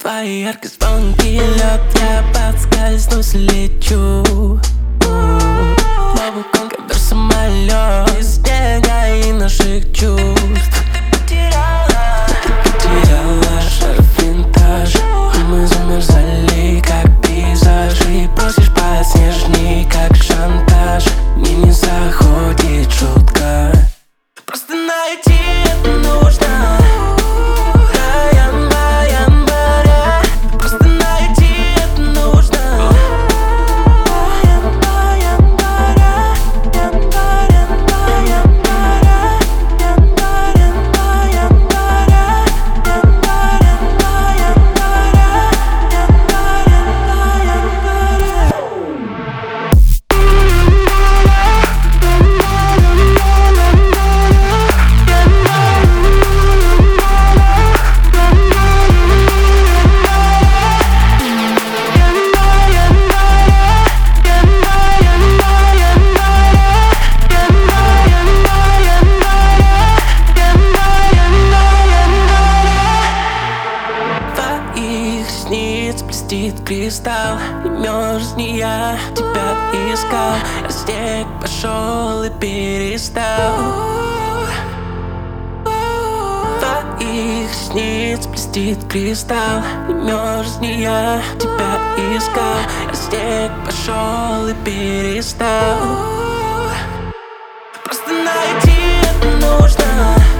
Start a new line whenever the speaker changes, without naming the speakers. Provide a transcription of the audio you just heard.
Твои яркие звонки, лед, я подскользнусь, лечу. Бабуком, как самолет из снега и наших чувств. Потеряла шарф винтаж, и мы замерзали, как пейзажи. Просишь поснежней, как шантаж. Мне не заходит шутка. Просто найти это нужно. Блестит кристалл, не мерзни, я тебя искал. А снег пошел и перестал. Твоих ресниц блестит кристалл, не мерзни, я тебя искал. А снег пошел и перестал. Просто найти это нужно.